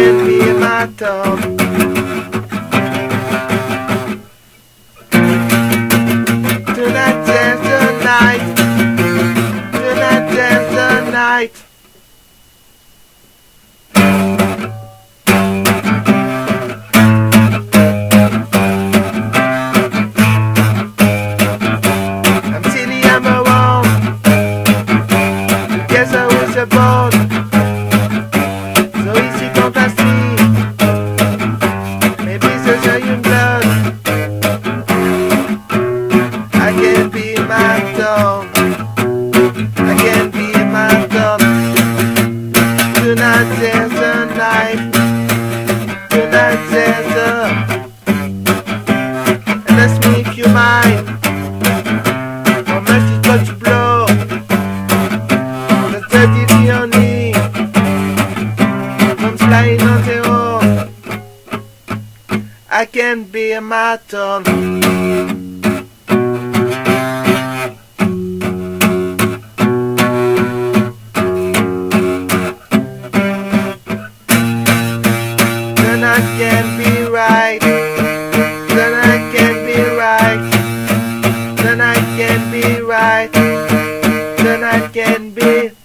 can be my dog. Tonight dance the night. Tonight dance the night. I'm silly, I'm around. Guess I was a born. So easy fantasy. Maybe such a young blood. I can be my dog. I can be my dog. Tonight there's a night. Tonight there's a. And ask me if you mind. How much is what you blow? That's the only. From flying on the own. I can be a marathon. Then I can be right. Then I can be right. Then I can be right. Then I can be